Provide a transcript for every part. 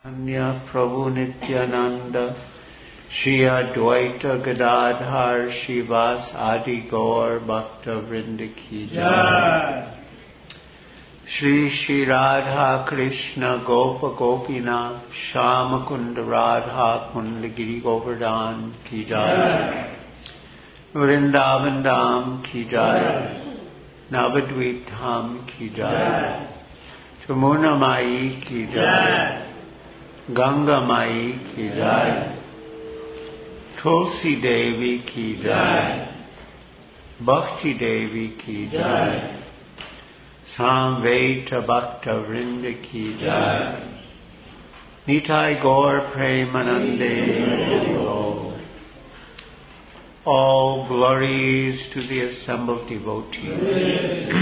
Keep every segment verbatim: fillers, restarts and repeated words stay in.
Anya Prabhu Nityananda Shri Advaita Gadadhar Shivas Adi Gaur Bhakta Vrinda Ki Jai. Shri Shri Radha Krishna Gopa Gopinath Shama Kunda Radha Kunda Giri Govardhan Ki Jai. Vrindavan Dham Ki Jai. Navadvip Dham Ki Jai. Chamuna Mai Ki Jai. Ganga Mai Ki Jai. Tulsi Devi Ki Jai. Bhakti Devi Ki Jai. Samveta Bhakta Vrinda Ki Jai. Nitai Gaur Premanande. All glories to the assembled devotees.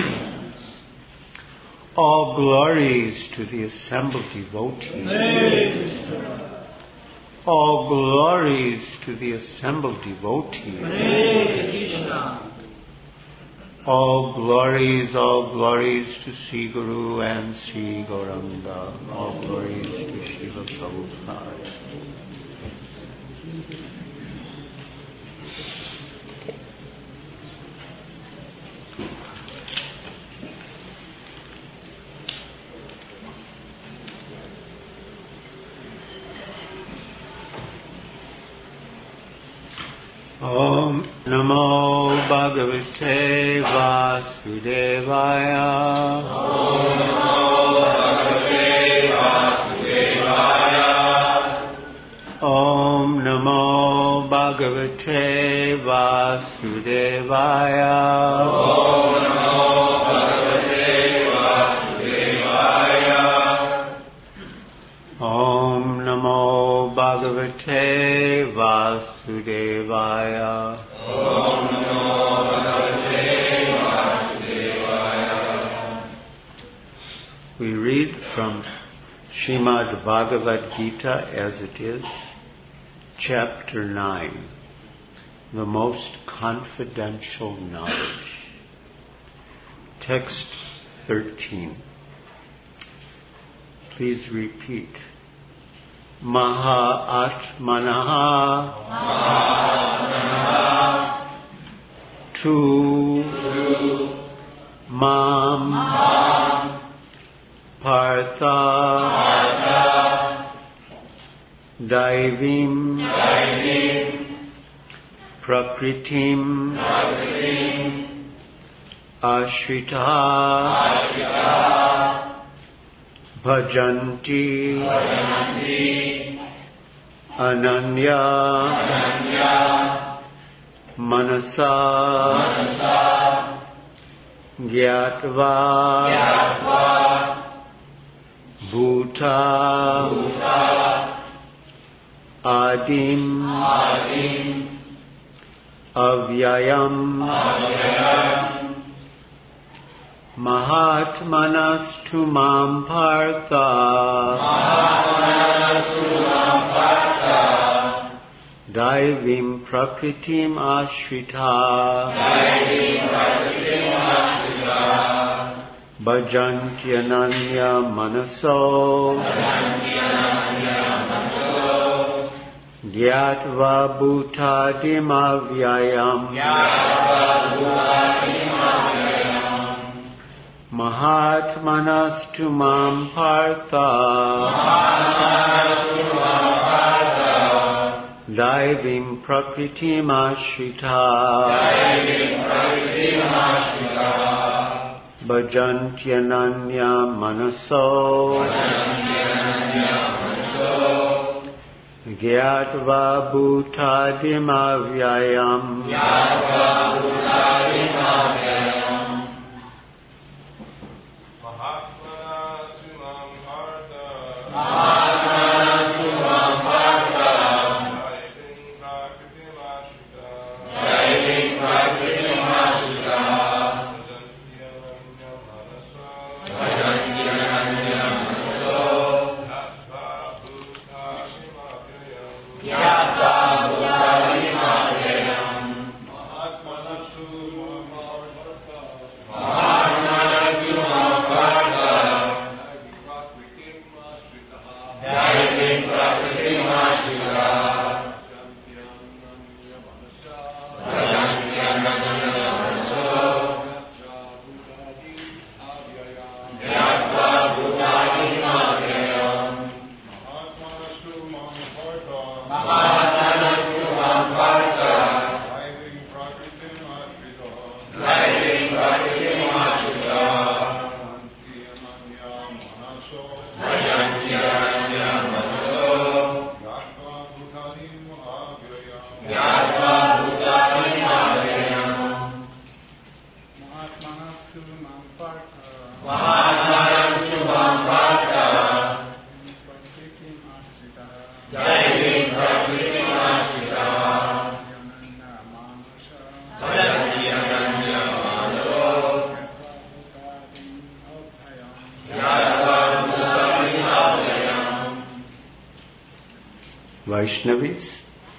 All glories to the assembled devotees. All glories to the assembled devotees. All glories, all glories to Sri Guru and Sri Gauranga. All glories to Shiva Prabhupada. Om Namo Bhagavate Vasudevaya. Om Namo Bhagavate Vasudevaya. Om Namo Bhagavate Vasudevaya. Om Namo Bhagavate Vasudevaya. Om Namo Bhagavate Vasudevaya. Vasudevaya. Om Namo Bhagavate Vasudevaya. We read from Srimad Bhagavad Gita as it is, chapter nine, the most confidential knowledge. Text thirteen. Please repeat. Maha Atmanaha, Maha Tu, Mam, Partha, Daivim, Prakritim, Ashrita, Bhajanti, Ananya, Ananya Manasa, Manasa Gyatva, Gyatva Bhuta, Bhuta Adim, Adim Avyayam, Avyayam Mahatmanastu Mam Partha, Mahatmanastu Mam Partha, Daivim Prakritim Ashrita, Daivim Prakritim Ashrita, Bhajantyananya Manaso, Bhajantyananya Manaso, Gyatva Bhutadim Avyayam, Gyatva Bhutadim Avyayam, Mahatmanastu Mam Partha, Mahatmanastu Mam Partha, Daivim Prakritim Ashrita, Daivim Prakritim Ashrita, Bhajantyananya Manaso, Bhajantyananya Manaso, Gyatva Bhutadim Avyayam, Gyatva Bhutadim Avyayam, Jai Vaishnavis.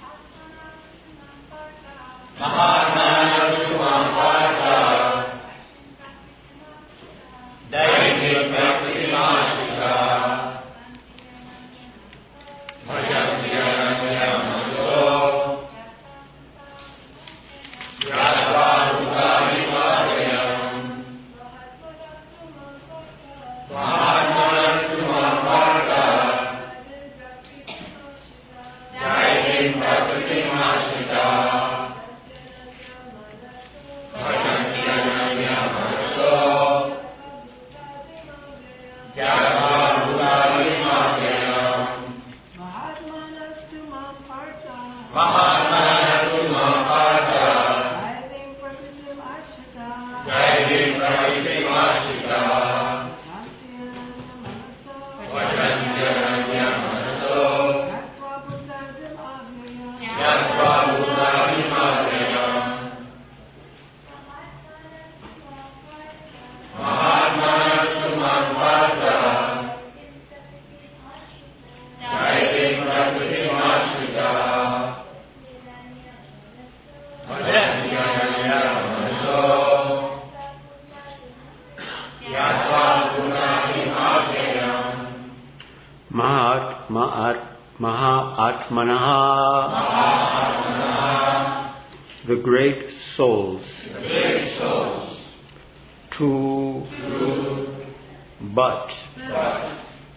The great souls, the great souls, to, to but, but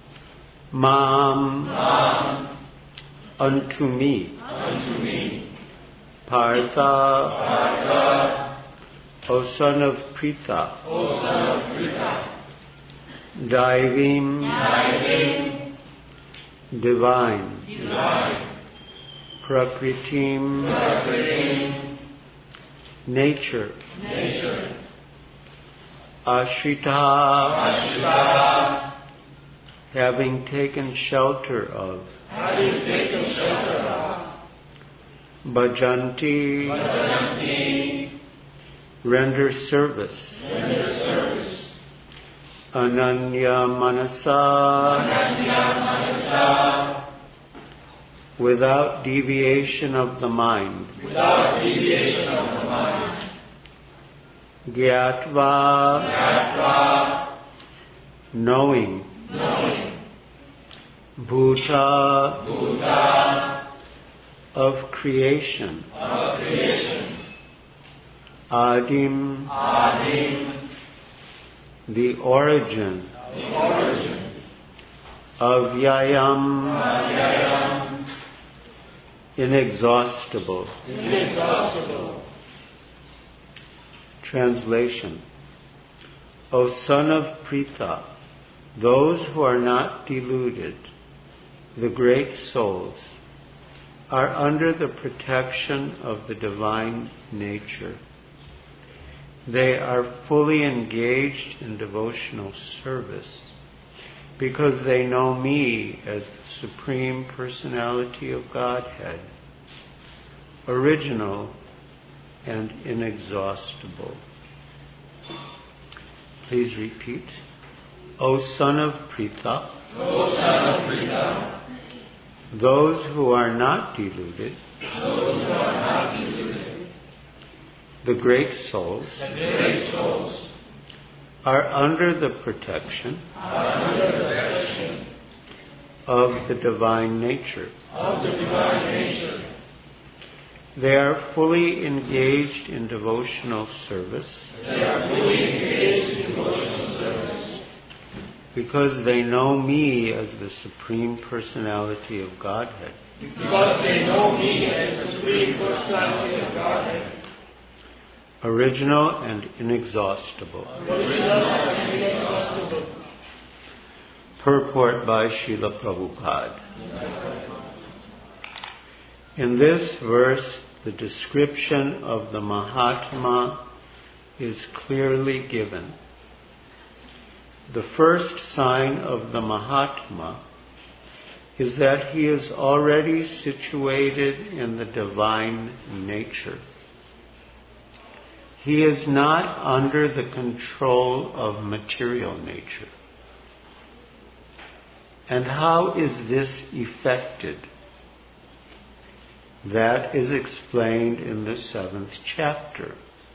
mam, mam, unto me, unto me, partha, partha, O son of Pritha, O son of Pritha, diving, diving, divine, divine, prakritim, prakritim, nature, nature, ashrita, ashrita, having taken shelter of, having taken shelter of, bhajanti, bhajanti, render service, render service, ananya manasa, ananya manasa, without deviation of the mind, without deviation of the mind, gyatva, gyatva, knowing, knowing, bhuta, bhuta, of creation, of creation, adim, adim, the origin, the origin, avyayam, avyayam, inexhaustible. inexhaustible. Translation. O son of Pritha, those who are not deluded, the great souls, are under the protection of the divine nature. They are fully engaged in devotional service because they know me as the Supreme Personality of Godhead, original and inexhaustible. Please repeat. O son of Pritha, O son of Pritha, those who are not deluded, those who are not deluded, the great souls, the great souls, are under the protection are under the protection of the divine nature. Of the divine nature. They are fully engaged in devotional service. They are fully engaged in devotional service. Because they know me as the Supreme Personality of Godhead. Because they know me as the Supreme Personality of Godhead. Original and inexhaustible. Original and inexhaustible. Purport by Srila Prabhupada. In this verse, the description of the Mahatma is clearly given. The first sign of the Mahatma is that he is already situated in the divine nature. He is not under the control of material nature. And how is this effected? That is explained in the seventh chapter.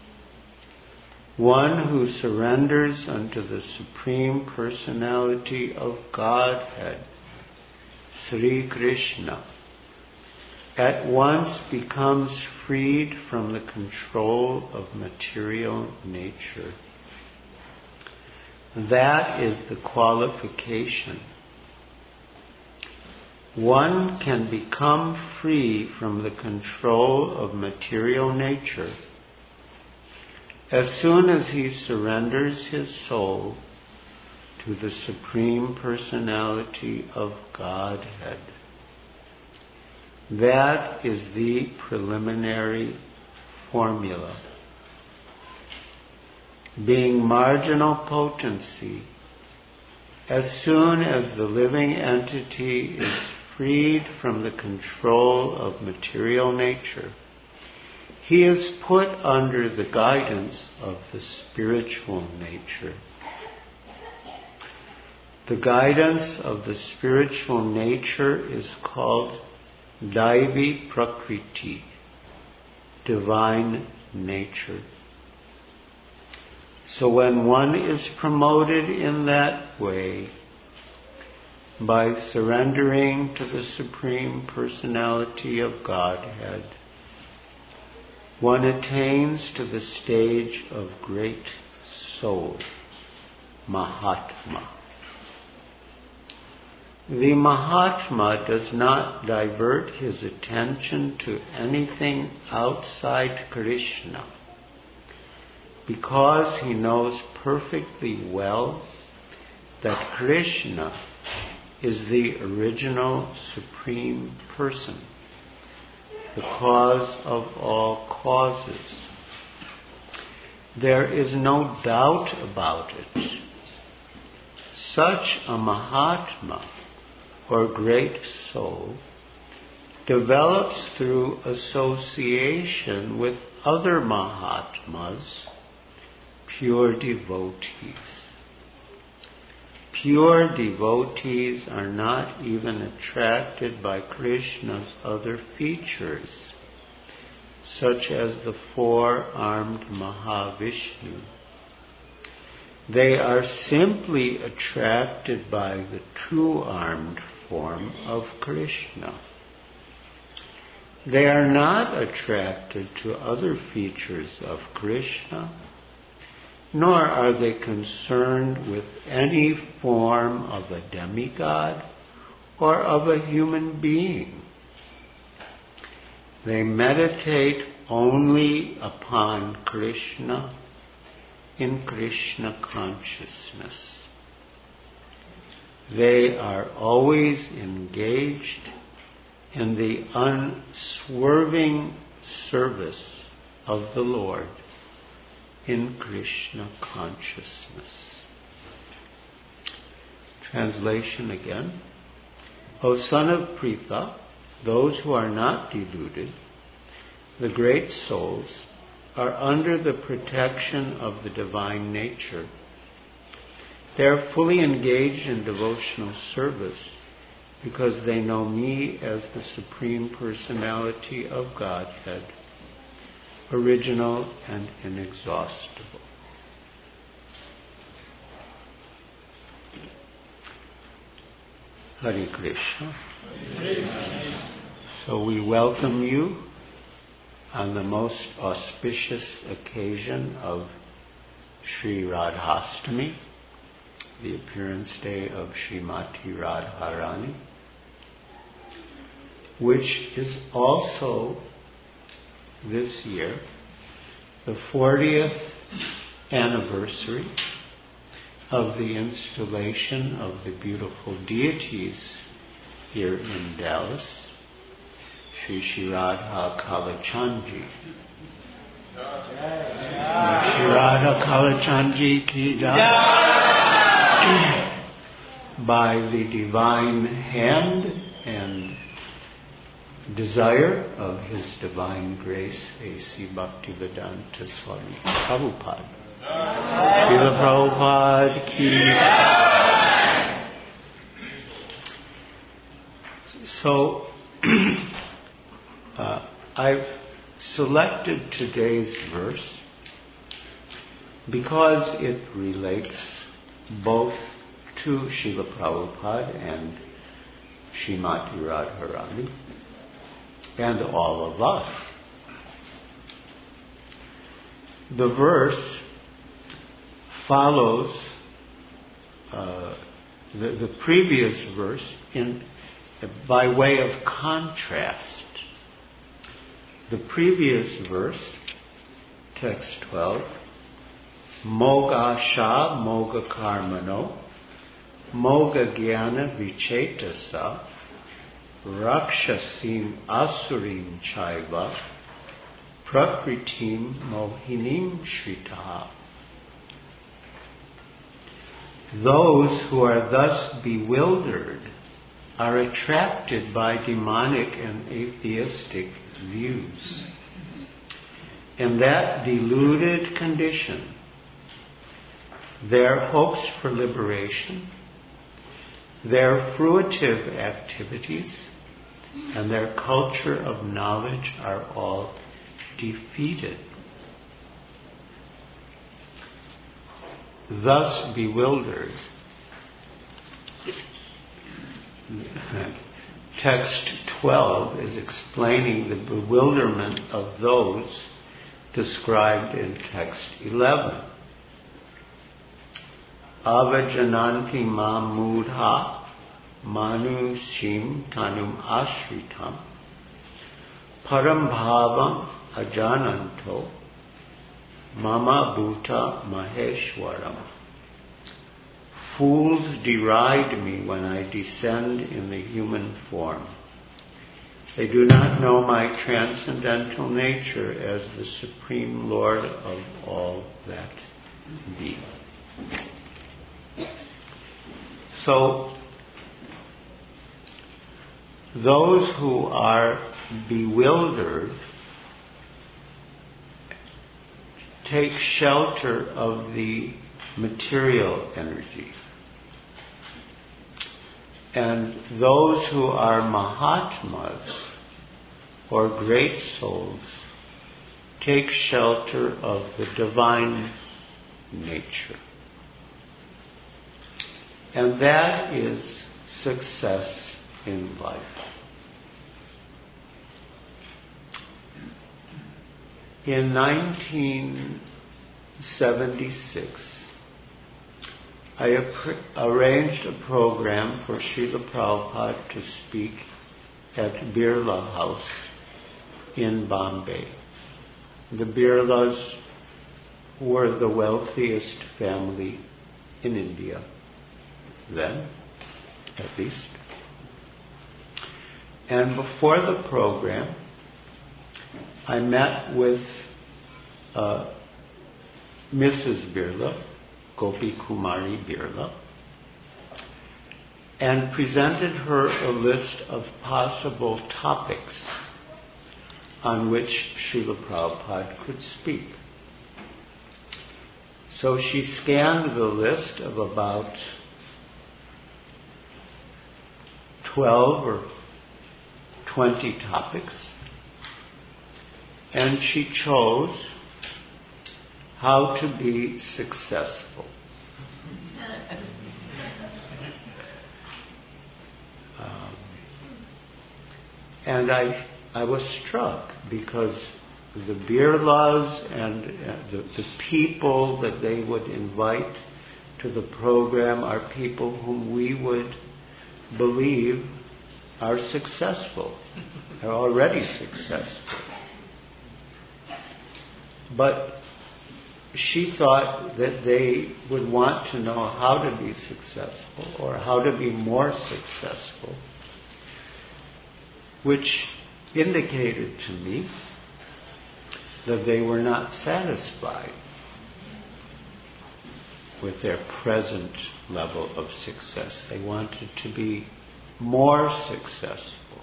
One who surrenders unto the Supreme Personality of Godhead, Sri Krishna, at once becomes freed from the control of material nature. That is the qualification. One can become free from the control of material nature as soon as he surrenders his soul to the Supreme Personality of Godhead. That is the preliminary formula. Being marginal potency, as soon as the living entity is freed from the control of material nature, he is put under the guidance of the spiritual nature. The guidance of the spiritual nature is called Daivi Prakriti, divine nature. So when one is promoted in that way, by surrendering to the Supreme Personality of Godhead, one attains to the stage of great soul, Mahatma. The Mahatma does not divert his attention to anything outside Krishna, because he knows perfectly well that Krishna is the original Supreme Person, the cause of all causes. There is no doubt about it. Such a Mahatma, or great soul, develops through association with other Mahatmas, pure devotees. Pure devotees are not even attracted by Krishna's other features, such as the four-armed Mahavishnu. They are simply attracted by the two-armed form of Krishna. They are not attracted to other features of Krishna, nor are they concerned with any form of a demigod or of a human being. They meditate only upon Krishna in Krishna consciousness. They are always engaged in the unswerving service of the Lord in Krishna consciousness. Translation again. O son of Pritha, those who are not deluded, the great souls, are under the protection of the divine nature. They are fully engaged in devotional service because they know me as the Supreme Personality of Godhead, original and inexhaustible. Hare Krishna. So we welcome you on the most auspicious occasion of Sri Radhastami, the appearance day of Srimati Radharani, which is also this year the fortieth anniversary of the installation of the beautiful deities here in Dallas, Sri Sri Radha Kalachandji. Sri Radha Kalachandji ki jai. By the divine hand and desire of His Divine Grace, A C Bhaktivedanta Swami Prabhupada. Srila Prabhupada ki. So, uh, I've selected today's verse because it relates both to Srila Prabhupada and Srimati Radharani and all of us. The verse follows uh, the, the previous verse in by way of contrast. The previous verse, text twelve, Moga Sha Moga Karmano Moga Jnana Vichetasa Rakshasim Asurim Chaiva Prakritim Mohinim Shritaha. Those who are thus bewildered are attracted by demonic and atheistic views. In that deluded condition, their hopes for liberation, their fruitive activities, and their culture of knowledge are all defeated. Thus bewildered, text twelve is explaining the bewilderment of those described in text eleven. Avajananti mam mudha manushim tanum ashritam param bhavam ajananto mama bhuta maheshwaram. Fools deride me when I descend in the human form. They do not know my transcendental nature as the Supreme Lord of all that be. So, those who are bewildered take shelter of the material energy. And those who are Mahatmas, or great souls, take shelter of the divine nature. And that is success in life. In nineteen seventy-six, I ap- arranged a program for Srila Prabhupada to speak at Birla House in Bombay. The Birlas were the wealthiest family in India, then, at least. And before the program, I met with uh, Missus Birla, Gopi Kumari Birla, and presented her a list of possible topics on which Srila Prabhupada could speak. So she scanned the list of about twelve or twenty topics, and she chose how to be successful. and I, I was struck because the birlas and uh, the, the people that they would invite to the program are people whom we would believe are successful, are already successful. But she thought that they would want to know how to be successful or how to be more successful, which indicated to me that they were not satisfied with their present level of success. They wanted to be more successful.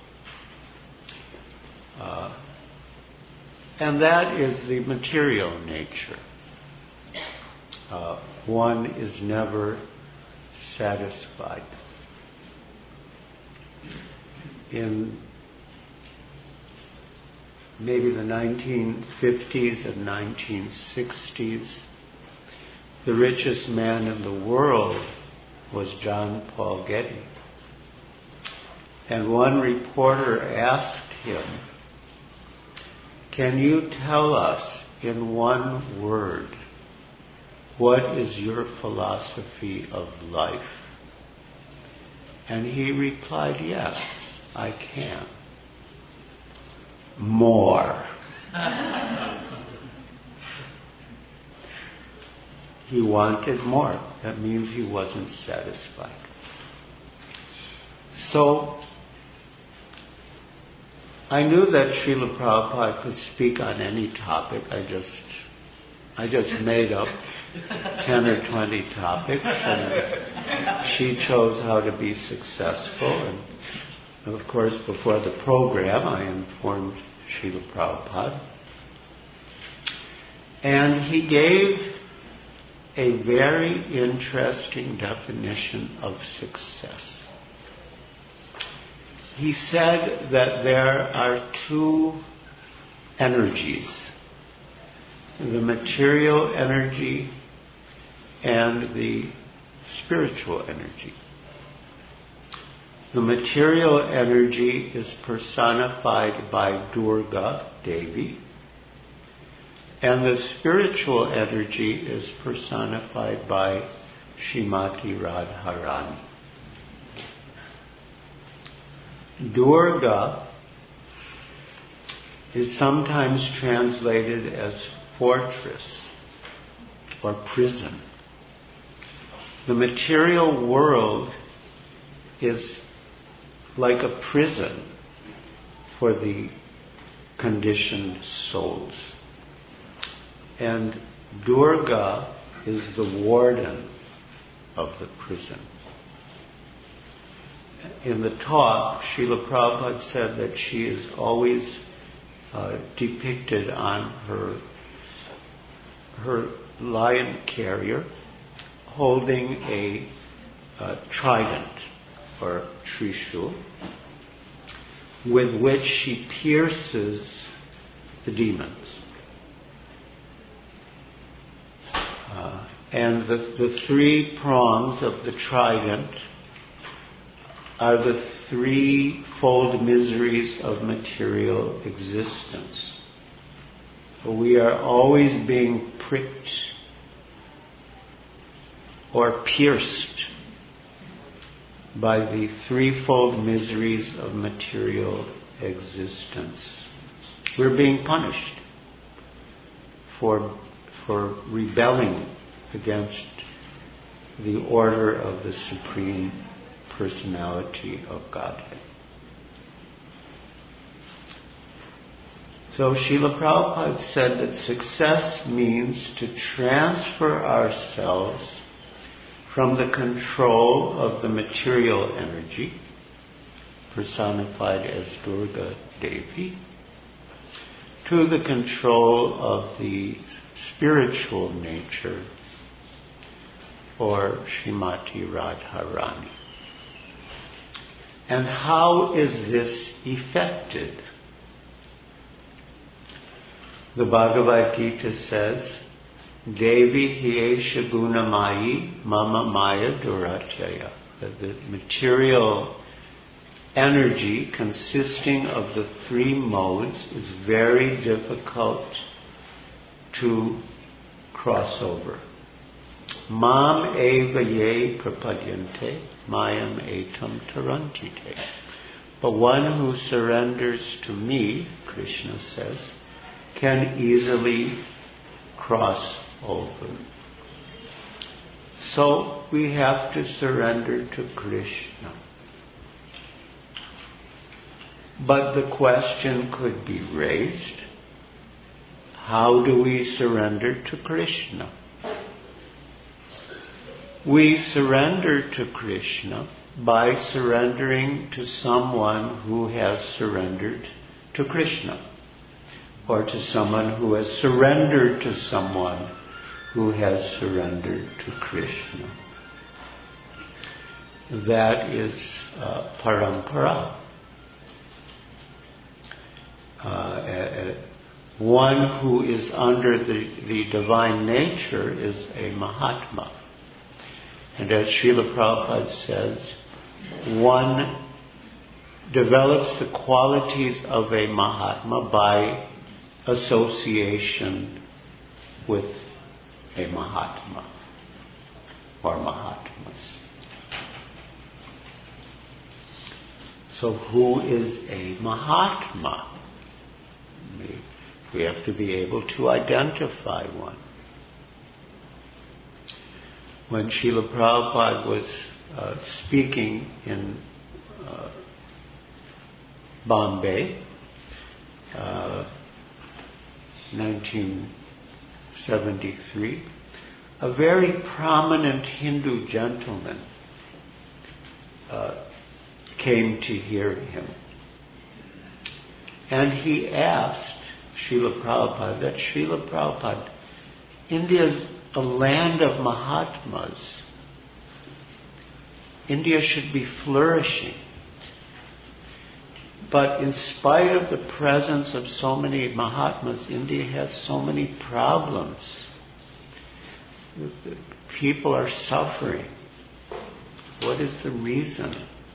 Uh, and that is the material nature. Uh, one is never satisfied. In maybe the nineteen fifties and nineteen sixties, the richest man in the world was John Paul Getty. And one reporter asked him, "Can you tell us in one word, what is your philosophy of life?" And he replied, "Yes, I can. More." He wanted more. That means he wasn't satisfied. So, I knew that Srila Prabhupada could speak on any topic. I just, I just made up ten or twenty topics, and she chose how to be successful. And of course, before the program, I informed Srila Prabhupada, and he gave a very interesting definition of success. He said that there are two energies, the material energy and the spiritual energy. The material energy is personified by Durga Devi, and the spiritual energy is personified by Srimati Radharani. Durga is sometimes translated as fortress or prison. The material world is like a prison for the conditioned souls. And Durga is the warden of the prison. In the talk, Srila Prabhupada said that she is always uh, depicted on her her lion carrier holding a uh, trident or trishul with which she pierces the demons. Uh, and the, the three prongs of the trident are the threefold miseries of material existence. We are always being pricked or pierced by the threefold miseries of material existence. We're being punished for, for rebelling against the order of the Supreme Personality of Godhead. So Srila Prabhupada said that success means to transfer ourselves from the control of the material energy, personified as Durga Devi, to the control of the spiritual nature, or Srimati Radharani. And how is this effected? The Bhagavad Gita says, Devi Hiesha Gunamayi Mama Maya Durachaya. That the material energy consisting of the three modes is very difficult to cross over. Mam eva ye prapadyante, mayam etam tarantite. But one who surrenders to me, Krishna says, can easily cross over. So we have to surrender to Krishna. But the question could be raised, how do we surrender to Krishna? We surrender to Krishna by surrendering to someone who has surrendered to Krishna, or to someone who has surrendered to someone who has surrendered to Krishna. That is uh, parampara. Uh, uh, one who is under the, the divine nature is a Mahatma. And as Srila Prabhupada says, one develops the qualities of a Mahatma by association with a Mahatma or Mahatmas. So who is a Mahatma? We, we have to be able to identify one. When Srila Prabhupada was uh, speaking in uh, Bombay, uh, nineteen seventy-three, a very prominent Hindu gentleman uh, came to hear him. And he asked Srila Prabhupada that, Srila Prabhupada, India is a land of Mahatmas. India should be flourishing. But in spite of the presence of so many Mahatmas, India has so many problems. People are suffering. What is the reason?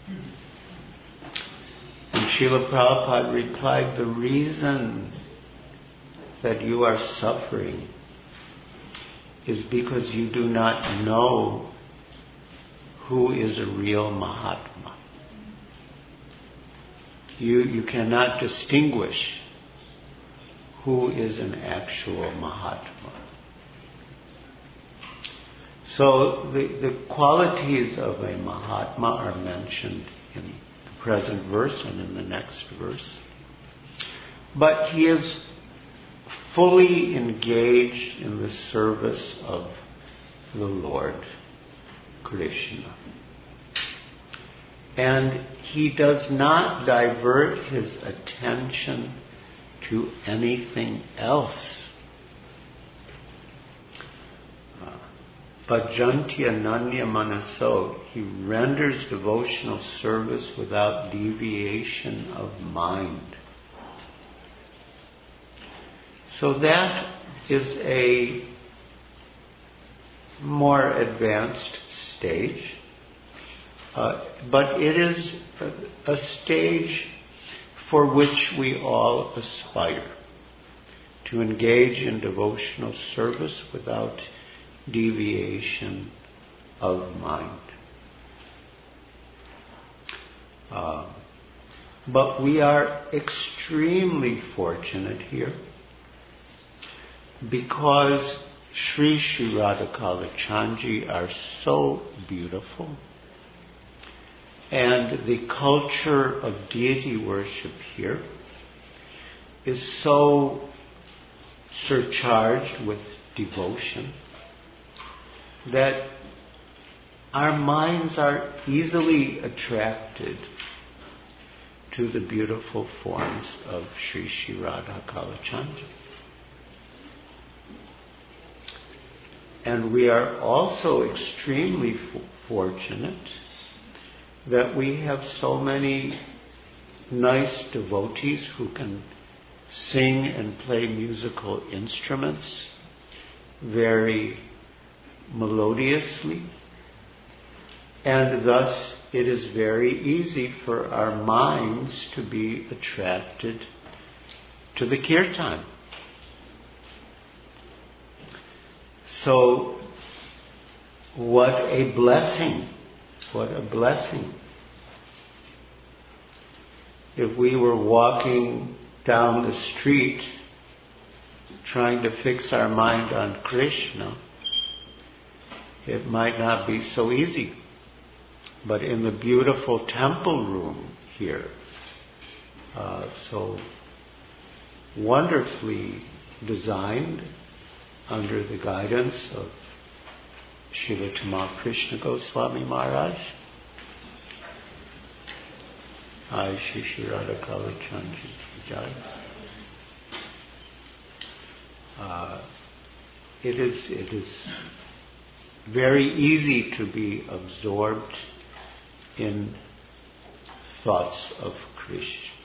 And Srila Prabhupada replied, the reason that you are suffering is because you do not know who is a real Mahatma. You, you cannot distinguish who is an actual Mahatma. So the, the qualities of a Mahatma are mentioned in the present verse and in the next verse. But he is fully engaged in the service of the Lord Krishna. And he does not divert his attention to anything else. Bhajanti ananya manaso, he renders devotional service without deviation of mind. So that is a more advanced stage. Uh, but it is a, a stage for which we all aspire, to engage in devotional service without deviation of mind. Uh, but we are extremely fortunate here because Sri Sri Radhakala Chandji are so beautiful. And the culture of deity worship here is so surcharged with devotion that our minds are easily attracted to the beautiful forms of Sri Sri Radhakala Chandji. And we are also extremely f- fortunate that we have so many nice devotees who can sing and play musical instruments very melodiously. And thus it is very easy for our minds to be attracted to the kirtan. So, what a blessing, what a blessing. If we were walking down the street trying to fix our mind on Krishna, it might not be so easy. But in the beautiful temple room here, uh, so wonderfully designed under the guidance of Srila Tamal Krishna Goswami Maharaj, Ai Shri Shri Radha Kali Chandji Jai. Uh, it is it is very easy to be absorbed in thoughts of Krishna.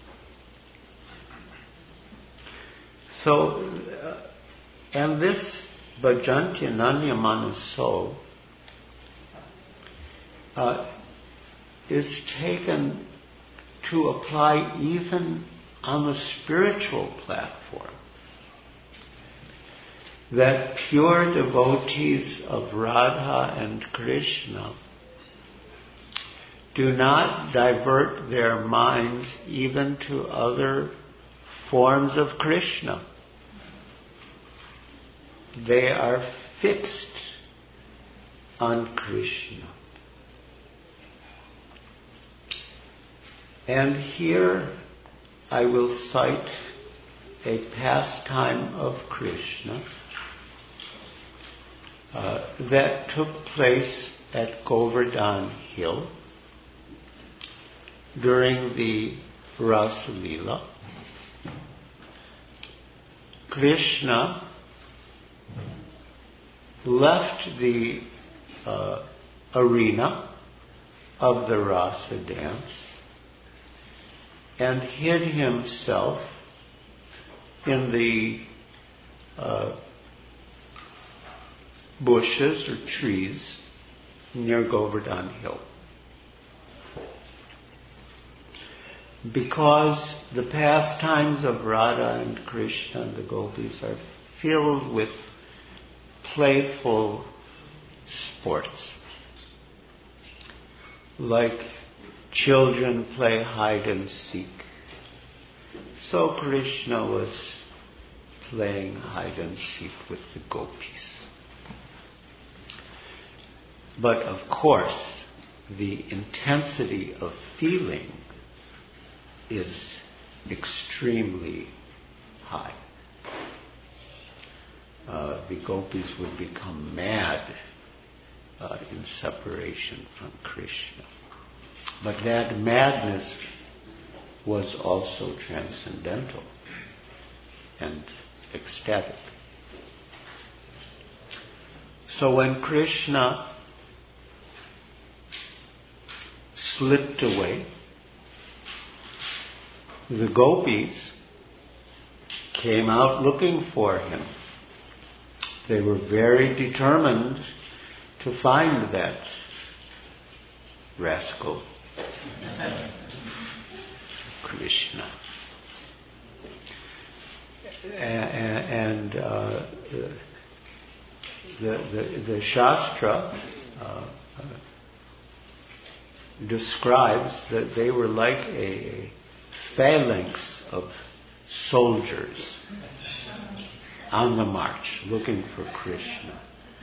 So, uh, and this Bhajantya Nanya Manaso uh, is taken to apply even on the spiritual platform. That pure devotees of Radha and Krishna do not divert their minds even to other forms of Krishna. They are fixed on Krishna. And here I will cite a pastime of Krishna uh, that took place at Govardhan Hill during the Rasa Leela. Krishna left the uh, arena of the Rasa dance and hid himself in the uh, bushes or trees near Govardhan Hill. Because the pastimes of Radha and Krishna and the gopis are filled with playful sports. Like children play hide and seek. So Krishna was playing hide and seek with the gopis. But of course, the intensity of feeling is extremely high. Uh, the gopis would become mad uh, in separation from Krishna. But that madness was also transcendental and ecstatic. So when Krishna slipped away, the gopis came out looking for him. They were very determined to find that rascal, Krishna. And uh, the, the, the Shastra uh, describes that they were like a phalanx of soldiers on the march looking for Krishna.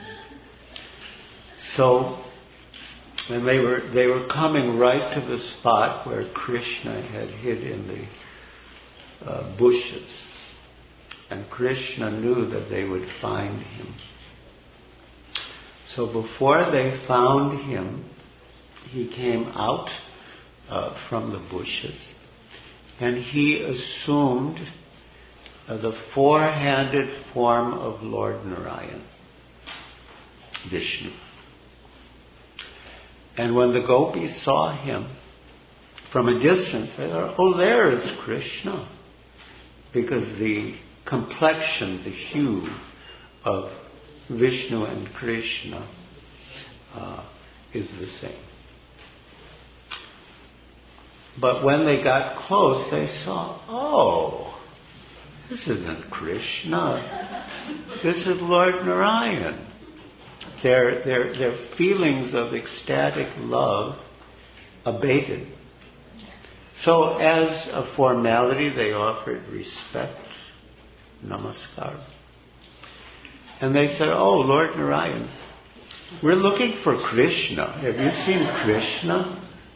So, and they were they were coming right to the spot where Krishna had hid in the uh, bushes, and Krishna knew that they would find him. So before they found him, he came out uh, from the bushes, and he assumed uh, the four-handed form of Lord Narayan, Vishnu. And when the gopis saw him from a distance, they thought, oh, there is Krishna. Because the complexion, the hue of Vishnu and Krishna uh, is the same. But when they got close, they saw, oh, this isn't Krishna. This is Lord Narayan. Their, their, their feelings of ecstatic love abated. So as a formality, they offered respect, namaskar. And they said, oh, Lord Narayan, we're looking for Krishna. Have you seen Krishna?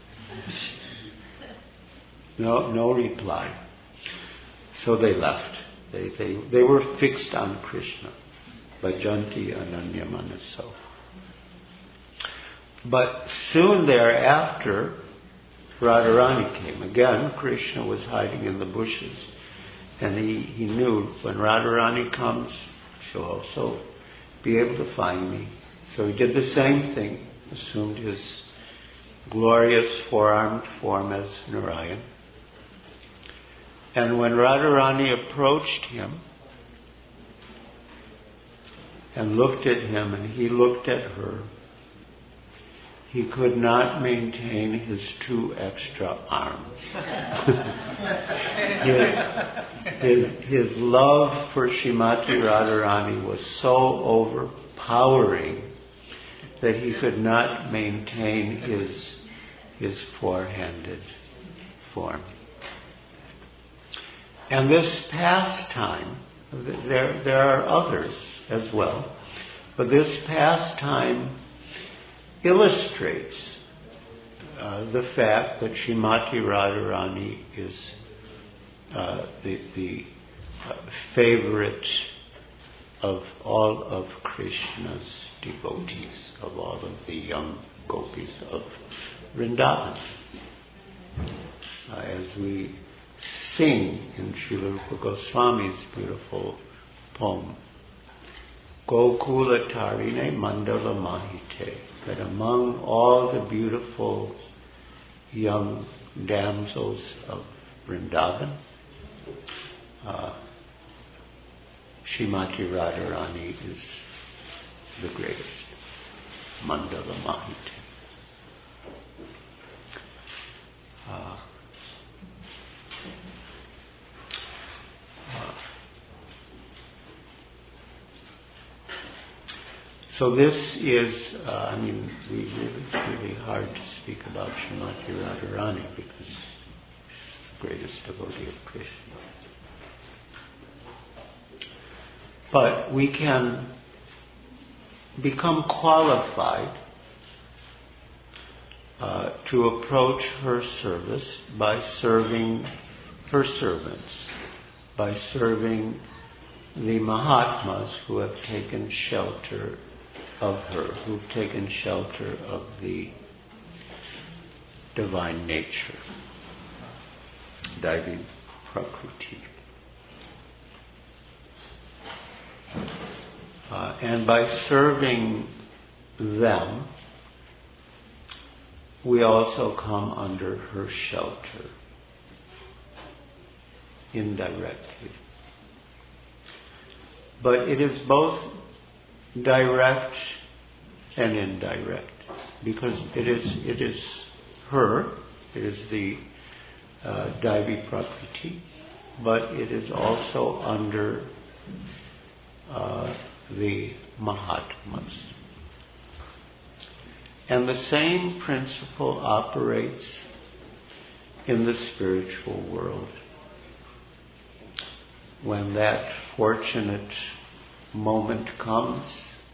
No, no reply. So they left. They, they, they were fixed on Krishna. Bhajanti ananya manaso. But soon thereafter, Radharani came. Again, Krishna was hiding in the bushes. And he, he knew when Radharani comes, she'll also be able to find me. So he did the same thing, assumed his glorious four-armed form as Narayan. And when Radharani approached him and looked at him and he looked at her, he could not maintain his two extra arms. his, his, his love for Srimati Radharani was so overpowering that he could not maintain his, his four-handed form. And this pastime, there, there are others as well, but this pastime illustrates uh, the fact that Srimati Radharani is uh, the, the uh, favorite of all of Krishna's devotees, of all of the young gopis of Vrindavan. Uh, as we sing in Srila Rupa Goswami's beautiful poem, Gokula Tarine Mandala Mahite, that among all the beautiful young damsels of Vrindavan, uh, Srimati Radharani is the greatest. Mandala Mahite. Uh, uh, So this is, uh, I mean, we really, it's really hard to speak about Srimati Radharani because she's the greatest devotee of Krishna. But we can become qualified uh, to approach her service by serving her servants, by serving the Mahatmas who have taken shelter of her, who've taken shelter of the divine nature, Daivi Prakruti. Uh, and by serving them, we also come under her shelter, indirectly. But it is both direct and indirect, because it is it is her, it is the uh, Daivi Prakriti, but it is also under uh, the Mahatmas. And the same principle operates in the spiritual world. When that fortunate moment comes,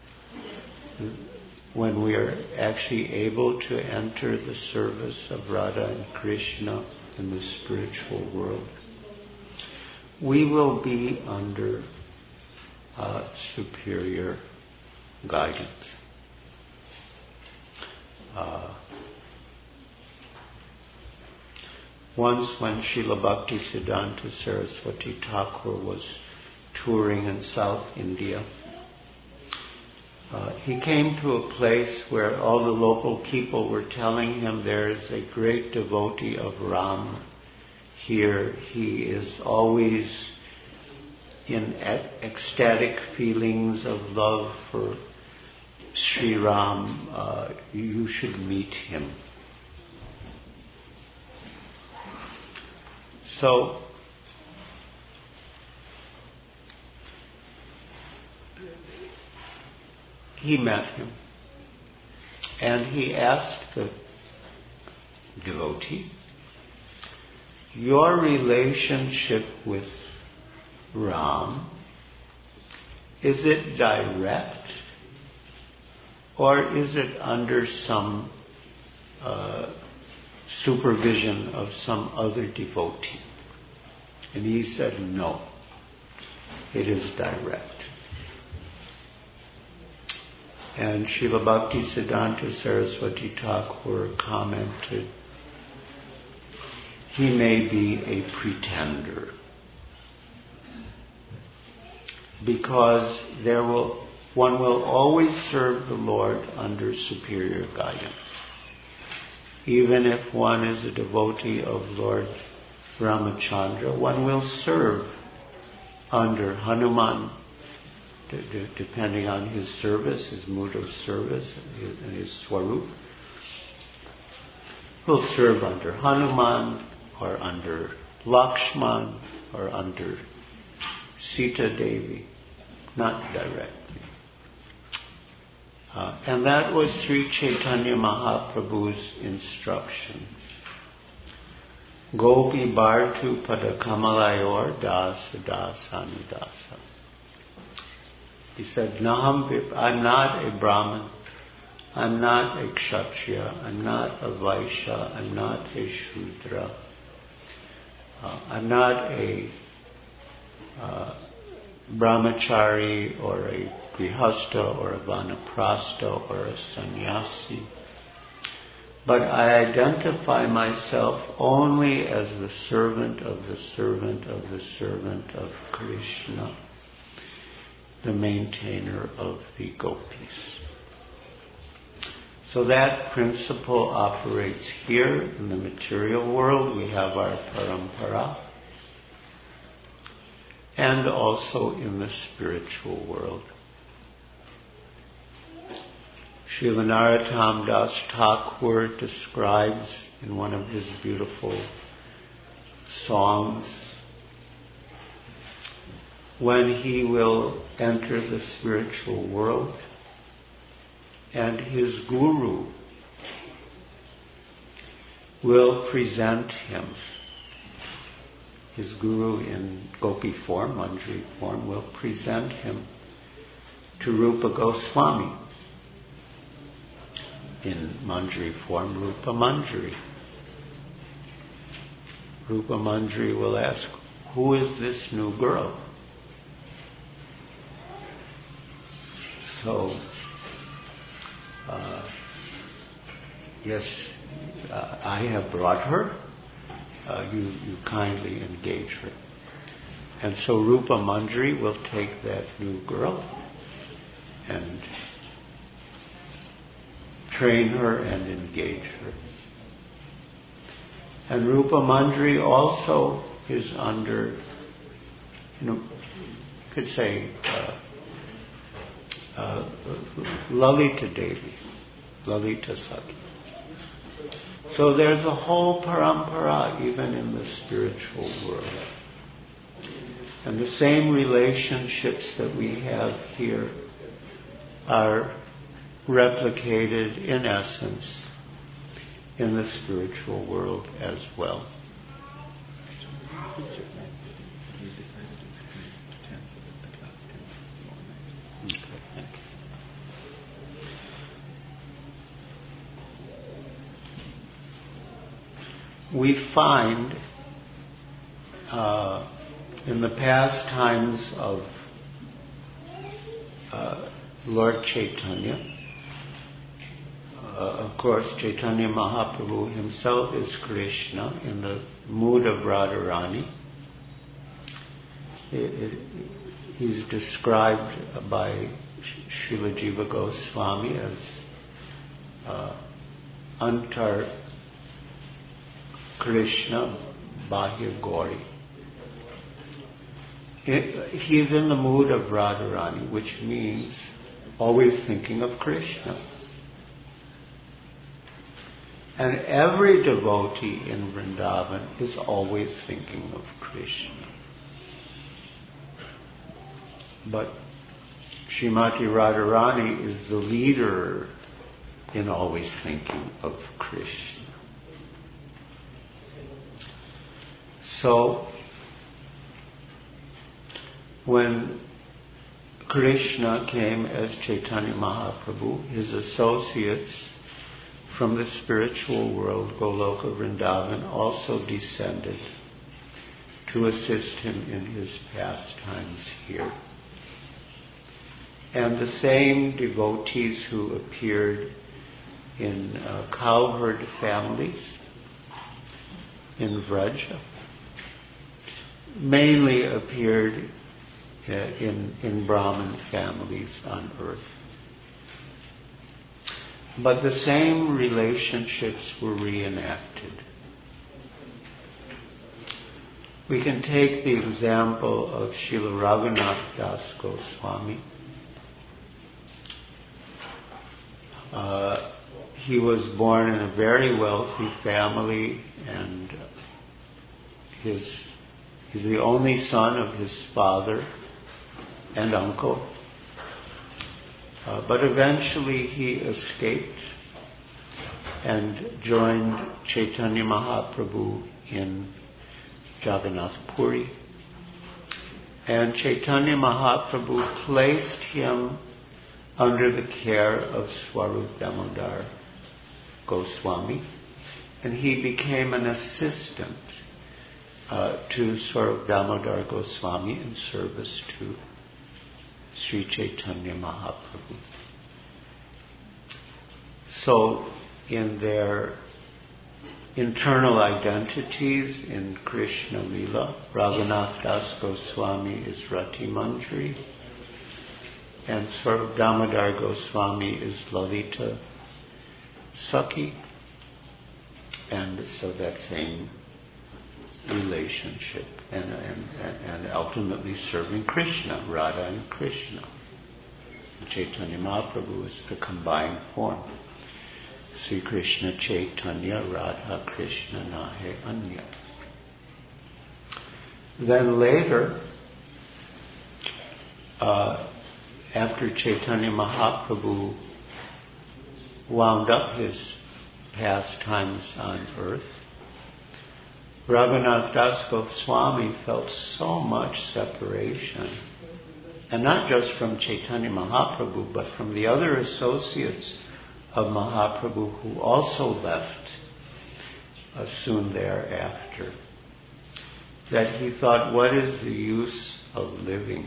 when we are actually able to enter the service of Radha and Krishna in the spiritual world, we will be under uh, superior guidance. Uh, once when Srila Bhaktisiddhanta Saraswati Thakur was touring in South India, uh, he came to a place where all the local people were telling him there is a great devotee of Ram here. He is always in ec- ecstatic feelings of love for Sri Ram, uh, you should meet him. So, he met him, and he asked the devotee, your relationship with Ram, is it direct, or is it under some uh, supervision of some other devotee? And he said, no, it is direct. And Srila Bhaktisiddhanta Saraswati Thakur commented, he may be a pretender, because there will one will always serve the Lord under superior guidance. Even if one is a devotee of Lord Ramachandra, one will serve under Hanuman, d- d- depending on his service, his mood of service, and his swarup. Will serve under Hanuman, or under Lakshman, or under Sita Devi, not directly. Uh, and that was Sri Chaitanya Mahaprabhu's instruction. Gopi Bhartu Padakamalayur Dasa Dasani Dasa. He said, Naham Vip, I'm not a Brahmin, I'm not a Kshatriya, I'm not a Vaishya, I'm not a Shudra, uh, I'm not a uh, brahmachari or a grihastha or a vanaprastha or a sannyasi. But I identify myself only as the servant of the servant of the servant of Krishna, the maintainer of the gopis. So that principle operates here in the material world. We have our parampara. And also in the spiritual world. Srila Narottam Das Thakur describes in one of his beautiful songs when he will enter the spiritual world and his guru will present him. His guru in gopi form, manjari form, will present him to Rupa Goswami. In manjari form, Rupa Manjari. Rupa Manjari will ask, who is this new girl? So, uh, yes, uh, I have brought her. Uh, you, you kindly engage her. And so Rupa Manjari will take that new girl and train her and engage her. And Rupa Manjari also is under, you know, you could say, uh, uh, Lalita Devi, Lalita Sakhi. So there's a whole parampara even in the spiritual world. And the same relationships that we have here are replicated in essence in the spiritual world as well. We find uh, in the pastimes of uh, Lord Chaitanya, uh, of course Chaitanya Mahaprabhu himself is Krishna in the mood of Radharani. It, it, he's described by Srila Jiva Goswami as uh, Antar Krishna Bahya Gauri. He is in the mood of Radharani, which means always thinking of Krishna. And every devotee in Vrindavan is always thinking of Krishna. But Srimati Radharani is the leader in always thinking of Krishna. So, when Krishna came as Chaitanya Mahaprabhu, his associates from the spiritual world, Goloka Vrindavan, also descended to assist him in his pastimes here. And the same devotees who appeared in uh, cowherd families in Vraja mainly appeared uh, in, in Brahmin families on earth. But the same relationships were reenacted. We can take the example of Srila Raghunath Das Goswami. Uh, he was born in a very wealthy family, and his he's the only son of his father and uncle. Uh, but eventually he escaped and joined Chaitanya Mahaprabhu in Jagannath Puri. And Chaitanya Mahaprabhu placed him under the care of Swarup Damodar Goswami, and he became an assistant uh, to Swarup Damodar Goswami in service to Sri Chaitanya Mahaprabhu. So, in their internal identities in Krishna Lila, Raghunath Das Goswami is Rati Manjari, and Swarup Damodar Goswami is Lalita Sakhi, and so that same relationship, and, and, and ultimately serving Krishna, Radha and Krishna. Chaitanya Mahaprabhu is the combined form. Sri Krishna Chaitanya Radha Krishna Nahe Anya. Then later, uh, after Chaitanya Mahaprabhu wound up his pastimes on earth, Raghunath Das Goswami felt so much separation, and not just from Chaitanya Mahaprabhu, but from the other associates of Mahaprabhu who also left uh, soon thereafter, that he thought, what is the use of living?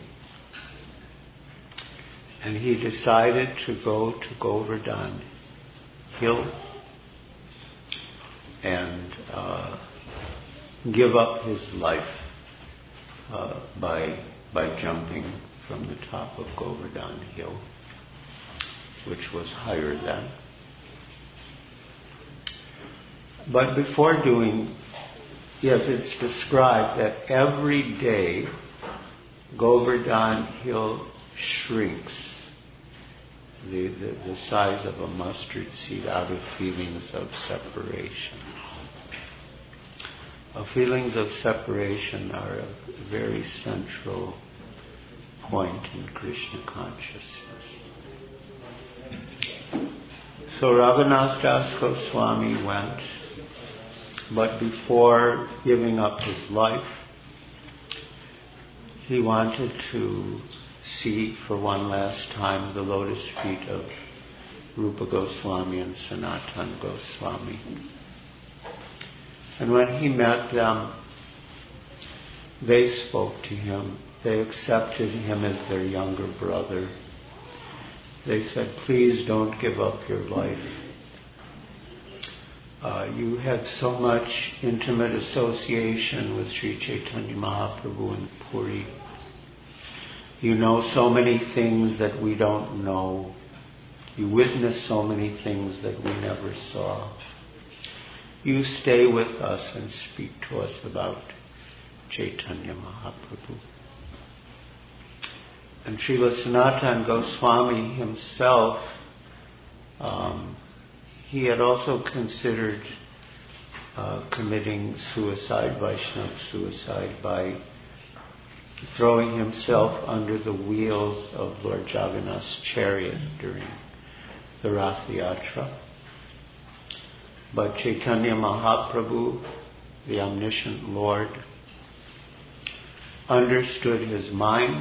And he decided to go to Govardhan Hill and uh, give up his life uh, by by jumping from the top of Govardhan Hill, which was higher then. But before doing, yes, it's described that every day Govardhan Hill shrinks the, the, the size of a mustard seed out of feelings of separation. Uh, feelings of separation are a very central point in Krishna consciousness. So Raghunath Das Goswami went, but before giving up his life, he wanted to see for one last time the lotus feet of Rupa Goswami and Sanatana Goswami. And when he met them, they spoke to him. They accepted him as their younger brother. They said, please don't give up your life. Uh, you had so much intimate association with Sri Chaitanya Mahaprabhu in Puri. You know so many things that we don't know. You witnessed so many things that we never saw. You stay with us and speak to us about Chaitanya Mahaprabhu. and Srila Sanatana Goswami himself, um, he had also considered uh, committing suicide, Vaishnava suicide, by throwing himself under the wheels of Lord Jagannath's chariot during the Rath Yatra. But Chaitanya Mahaprabhu, the omniscient Lord, understood his mind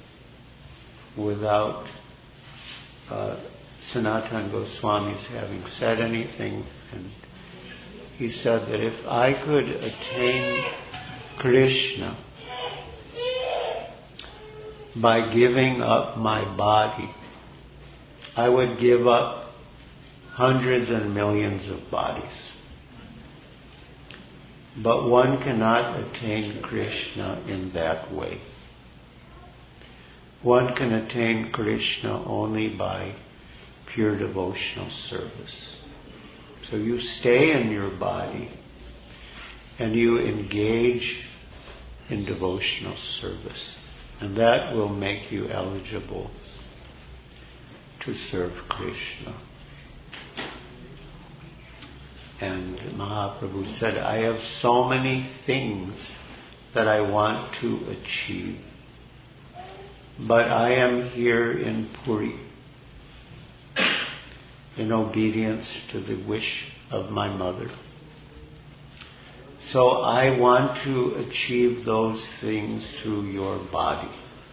without uh, Sanatana Goswami's having said anything. And he said that if I could attain Krishna by giving up my body, I would give up hundreds and millions of bodies. But one cannot attain Krishna in that way. One can attain Krishna only by pure devotional service. So you stay in your body and you engage in devotional service. And that will make you eligible to serve Krishna. And Mahaprabhu said, I have so many things that I want to achieve, but I am here in Puri in obedience to the wish of my mother. So I want to achieve those things through your body.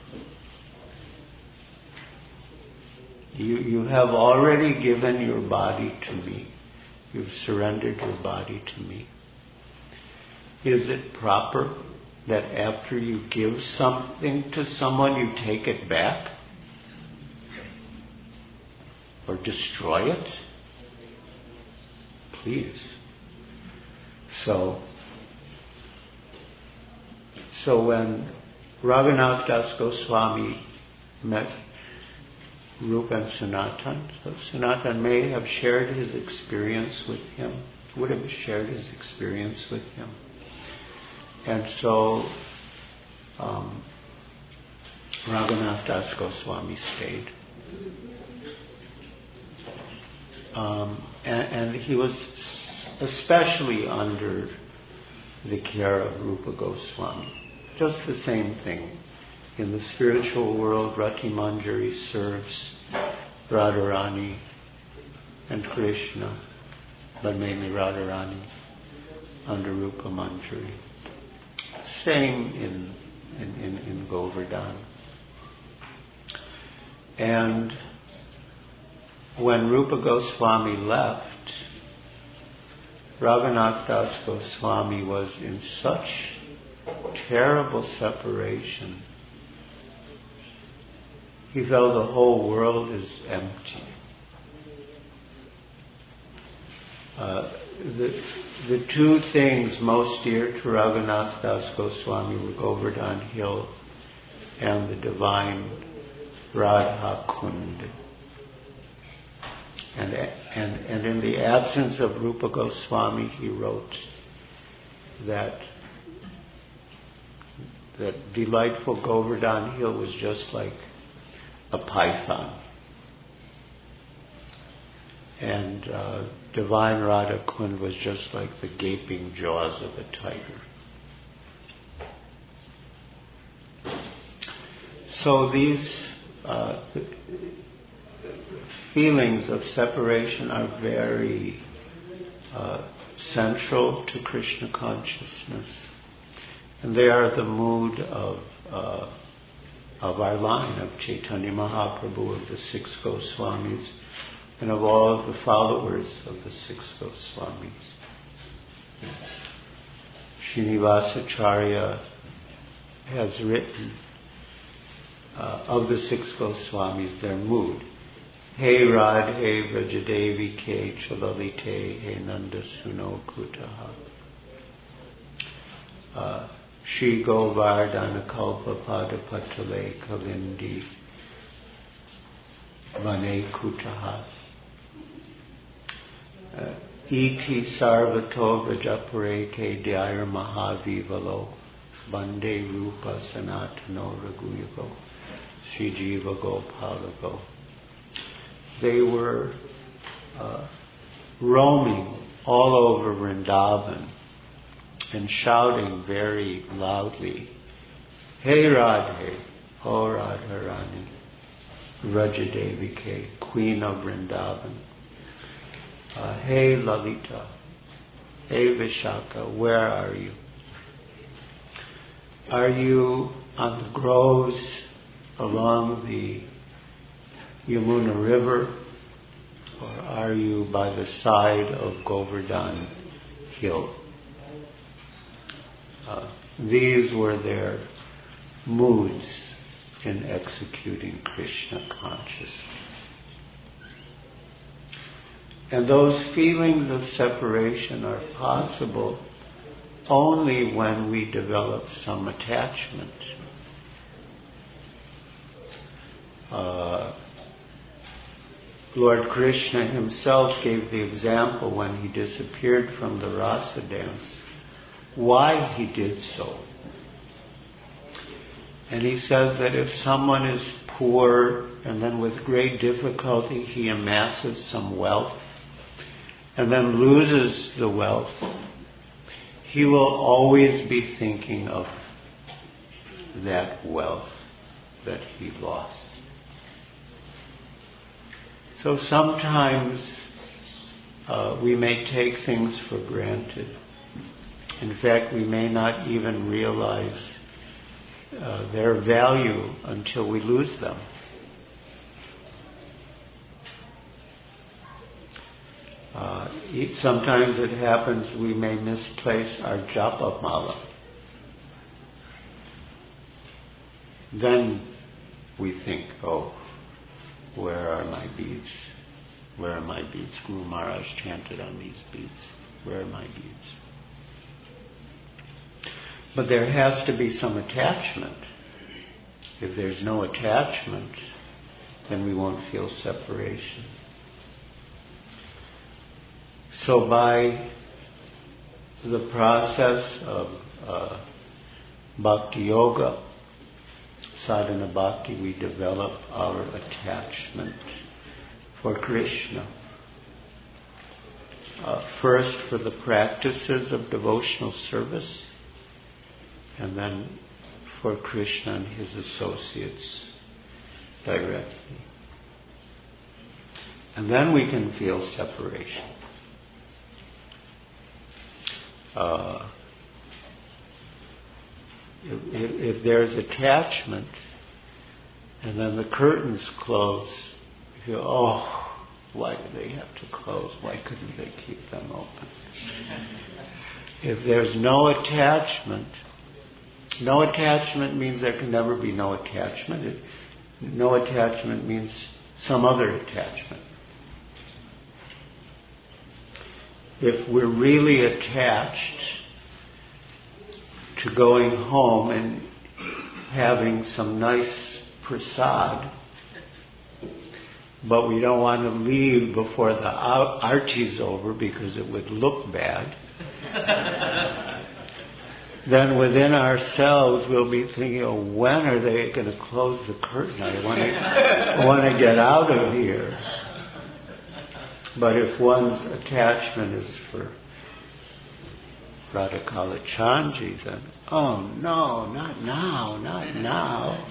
You, you have already given your body to me. You've surrendered your body to me. Is it proper that after you give something to someone, you take it back? Or destroy it? Please. So, so when Raghunath Das Goswami met Rupa and Sanatan, so Sanatan may have shared his experience with him, would have shared his experience with him. And so um, Raghunath Das Goswami stayed. Um, and, and he was especially under the care of Rupa Goswami. Just the same thing. In the spiritual world, Rati Manjari serves Radharani and Krishna, but mainly Radharani under Rupa Manjari. Same in, in, in, in Govardhan. And when Rupa Goswami left, Raghunath Das Goswami was in such terrible separation. He felt the whole world is empty. Uh, the, the two things most dear to Raghunath Das Goswami were Govardhan Hill and the divine Radha Kund. And, and, and in the absence of Rupa Goswami, he wrote that that delightful Govardhan Hill was just like a python. And uh, divine Radha Kund was just like the gaping jaws of a tiger. So these uh, feelings of separation are very uh, central to Krishna consciousness. And they are the mood of uh, of our line, of Chaitanya Mahaprabhu, of the six Goswamis, and of all of the followers of the six Goswamis. Srinivasacharya has written uh, of the six Goswamis their mood. He Radhe Vrajadevi Ke Chalalite He Nanda Suno Kutaha. Uh, Shri Govardhana Kalpa Pada Patale Kalindi Vane Kutaha. Iti Sarvato Vrajapure Ke Dhyayar Mahavivalo Bande Rupa Sanatano Raghuyavo. Sri Jiva Gopalago. They were uh, roaming all over Vrindavan and shouting very loudly, "Hey Radhe, O Radharani, Rajadevike, Queen of Vrindavan. Uh, hey Lalita, hey Vishaka, where are you? Are you on the groves along the Yamuna River, or are you by the side of Govardhan Hill?" Uh, these were their moods in executing Krishna consciousness. And those feelings of separation are possible only when we develop some attachment. Uh, Lord Krishna himself gave the example when he disappeared from the rasa dance, why he did so. And he says that if someone is poor and then with great difficulty he amasses some wealth and then loses the wealth, he will always be thinking of that wealth that he lost. So sometimes uh, we may take things for granted. In fact, we may not even realize uh, their value until we lose them. Uh, sometimes it happens we may misplace our japa mala. Then we think, oh, where are my beads? Where are my beads? Guru Maharaj chanted on these beads. Where are my beads? But there has to be some attachment. If there's no attachment, then we won't feel separation. So by the process of uh, bhakti yoga, sadhana bhakti, we develop our attachment for Krishna. Uh, first for the practices of devotional service, and then for Krishna and his associates directly. And then we can feel separation. Uh, if, if, if there's attachment and then the curtains close, you feel, oh, why do they have to close? Why couldn't they keep them open? If there's no attachment, no attachment means there can never be no attachment. It, no attachment means some other attachment. If we're really attached to going home and having some nice prasad, but we don't want to leave before the arti's over because it would look bad, then within ourselves we'll be thinking, oh, when are they going to close the curtain? I want to, I want to get out of here. But if one's attachment is for Radha Kalachandji, then, oh no, not now, not now.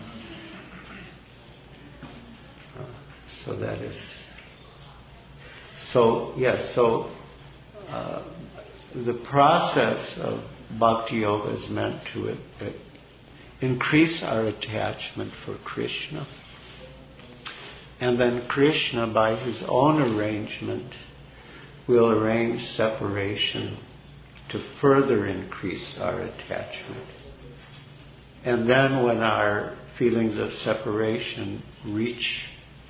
Uh, so that is, so yes, so uh, the process of bhakti yoga is meant to it, it increase our attachment for Krishna. And then Krishna, by his own arrangement, will arrange separation to further increase our attachment. And then when our feelings of separation reach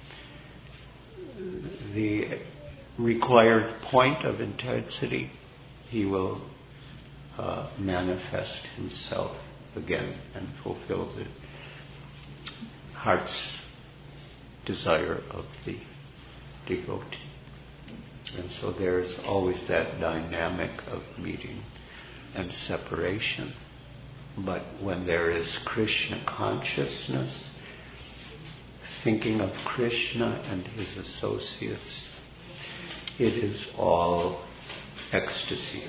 the required point of intensity, he will uh, manifest himself again and fulfill the heart's desire of the devotee. And so there's always that dynamic of meeting and separation. But when there is Krishna consciousness, thinking of Krishna and his associates, it is all ecstasy.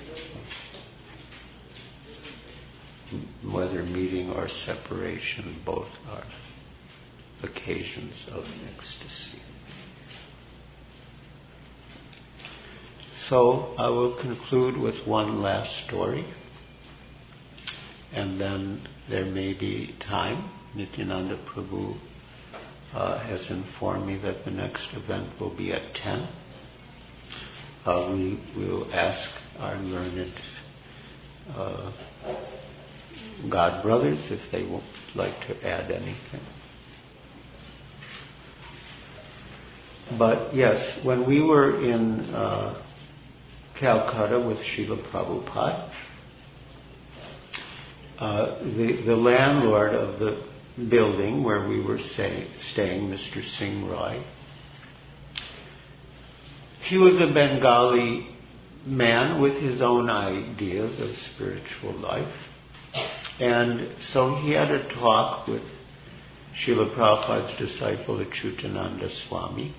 Whether meeting or separation, both are occasions of ecstasy. So I will conclude with one last story, and then there may be time. Nityananda Prabhu uh, has informed me that the next event will be at ten. Uh, we will ask our learned uh, God brothers if they would like to add anything. But yes, when we were in uh, Calcutta with Srila Prabhupada, uh, the, the landlord of the building where we were stay, staying, Mister Singh Roy, he was a Bengali man with his own ideas of spiritual life. And so he had a talk with Srila Prabhupada's disciple Achyutananda Swami.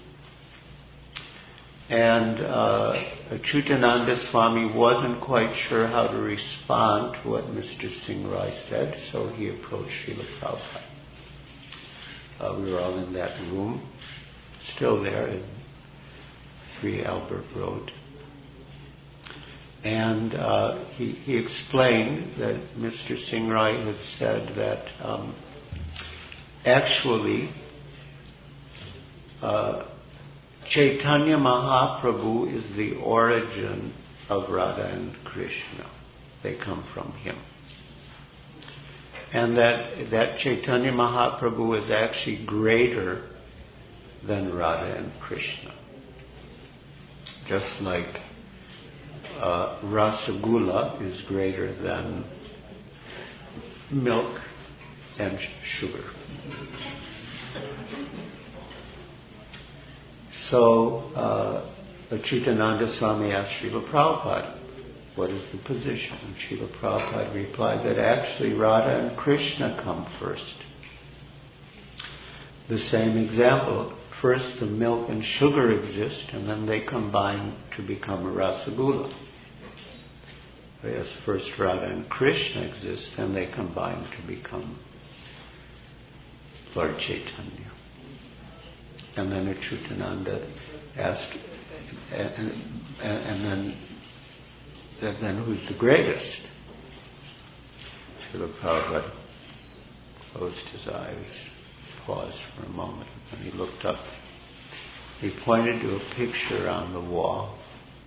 And uh, Achyutananda Swami wasn't quite sure how to respond to what Mister Singh Roy said, so he approached Srila Prabhupada. Uh, we were all in that room, still there in three Albert Road. And uh, he, he explained that Mister Singh Roy had said that um, actually uh, Chaitanya Mahaprabhu is the origin of Radha and Krishna. They come from him. And that, that Chaitanya Mahaprabhu is actually greater than Radha and Krishna. Just like uh, Rasagula is greater than milk and sugar. So, uh, Achyutananda Swami asked Srila Prabhupada, what is the position? And Srila Prabhupada replied that actually Radha and Krishna come first. The same example, first the milk and sugar exist and then they combine to become a Rasagula. Yes, first Radha and Krishna exist, then they combine to become Lord Chaitanya. And then Achyutananda asked, and, and, and then, and then who's the greatest? Srila Prabhupada closed his eyes, paused for a moment, and he looked up. He pointed to a picture on the wall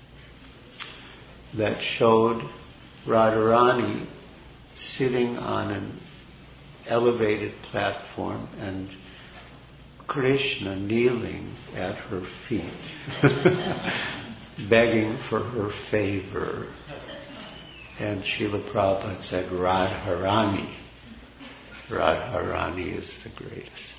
that showed Radharani sitting on an elevated platform and Krishna kneeling at her feet, begging for her favor. And Srila Prabhupada said, Radharani. Radharani is the greatest.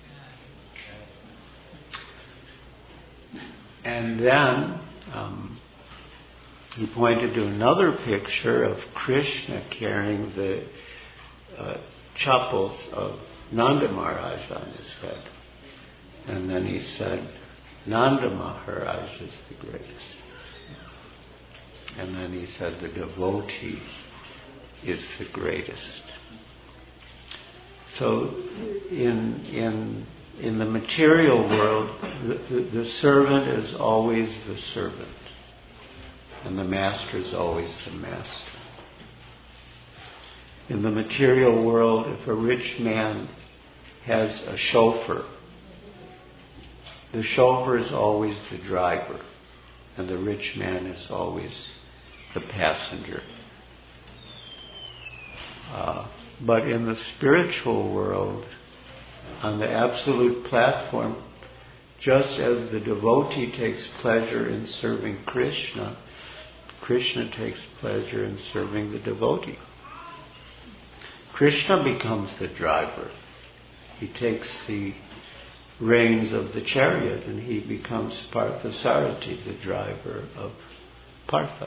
And then um, he pointed to another picture of Krishna carrying the uh, chappals of Nanda Maharaj on his head. And then he said, Nanda Maharaj is the greatest. And then he said, the devotee is the greatest. So in in in the material world, the, the, the servant is always the servant. And the master is always the master. In the material world, if a rich man has a chauffeur, the chauffeur is always the driver, and the rich man is always the passenger. Uh, but in the spiritual world, on the absolute platform, just as the devotee takes pleasure in serving Krishna, Krishna takes pleasure in serving the devotee. Krishna becomes the driver. He takes the reins of the chariot and he becomes Parthasarathi, the driver of Partha,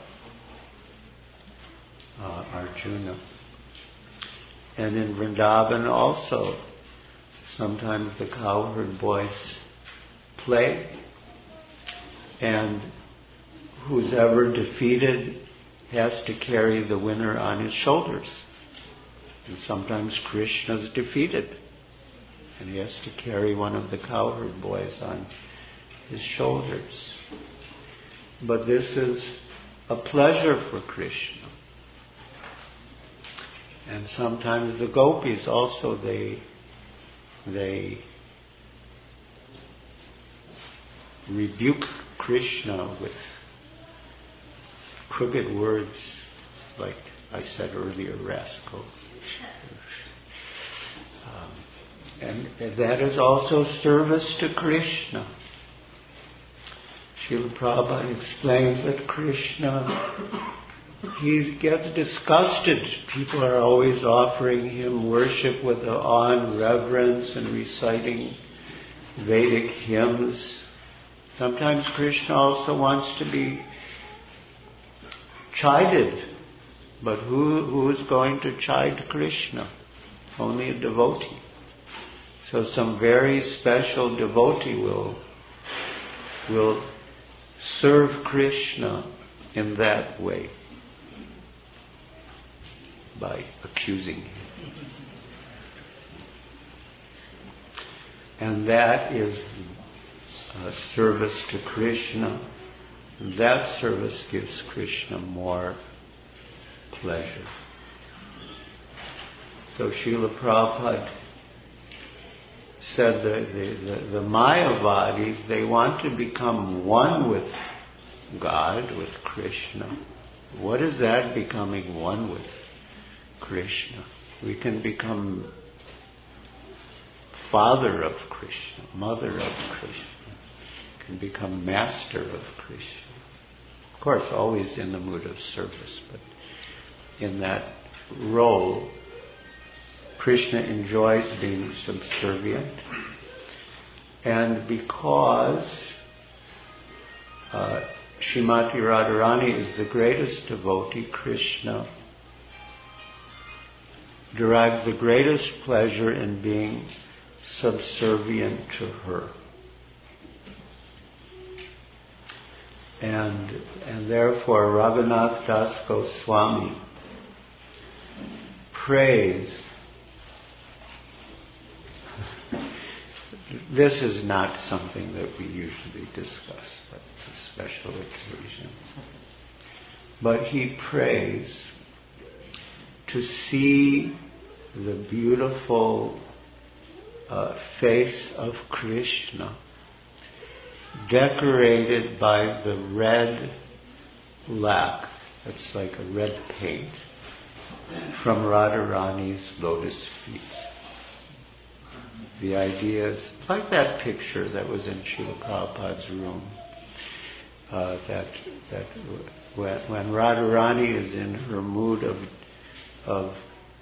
uh, Arjuna. And in Vrindavan also, sometimes the cowherd boys play, and who's ever defeated has to carry the winner on his shoulders. And sometimes Krishna's defeated, and he has to carry one of the cowherd boys on his shoulders. But this is a pleasure for Krishna. And sometimes the gopis also, they they rebuke Krishna with crooked words, like I said earlier, rascal. Um, and, and that is also service to Krishna. Srila Prabhupada explains that Krishna, he gets disgusted. People are always offering him worship with awe and reverence and reciting Vedic hymns. Sometimes Krishna also wants to be chided. But who who is going to chide Krishna? Only a devotee. So some very special devotee will will serve Krishna in that way, by accusing him. And that is a service to Krishna. And that service gives Krishna more pleasure. So Srila Prabhupada said that the, the, the Mayavadis, they want to become one with God, with Krishna. What is that, becoming one with Krishna? We can become father of Krishna, mother of Krishna, can become master of Krishna. Of course, always in the mood of service, but in that role, Krishna enjoys being subservient. And because uh, Srimati Radharani is the greatest devotee, Krishna derives the greatest pleasure in being subservient to her. And, and therefore Raghunath Das Goswami prays. This is not something that we usually discuss, but it's a special occasion. But he prays to see the beautiful uh, face of Krishna decorated by the red lac, that's like a red paint, from Radharani's lotus feet. The idea is like that picture that was in Srila Prabhupada's room, uh, that that when, when Radharani is in her mood of of